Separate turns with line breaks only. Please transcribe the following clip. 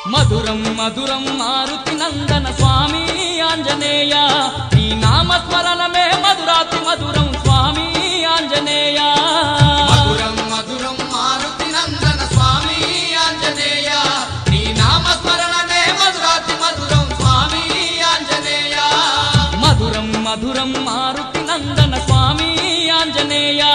మధురం మధురం మారుతి నందన స్వామి ఆంజనేయ నీ నామస్మరణమే మధురాతి మధురం స్వామి ఆంజనేయ
మధురం మధురం మారుతి నందన స్వామి ఆంజనేయ నీ నామస్మరణమే మధురాతి మధురం స్వామి ఆంజనేయ
మధురం మధురం మారుతి నందన స్వామి ఆంజనేయ